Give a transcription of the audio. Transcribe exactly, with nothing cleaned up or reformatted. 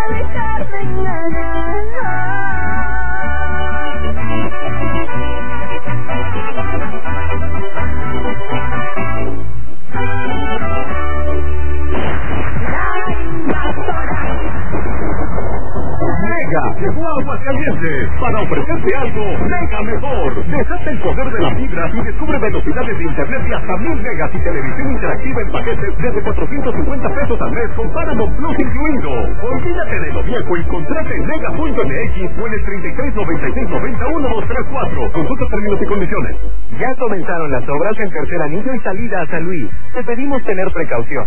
dejarte engañar. Mega llegó a Aguascalientes para ofrecerte algo mega mejor. Desata el poder de la fibra y descubre velocidades de internet de hasta mil megas y televisión interactiva en paquetes desde cuatrocientos cincuenta pesos al mes con Paramount Plus incluido. Olvídate de lo viejo y contrate en mega punto m x o en el treinta y tres noventa y seis noventa uno dos tres cuatro. Consulta términos y condiciones. Ya comenzaron las obras en Tercer Anillo y salida a San Luis. Te pedimos tener precaución.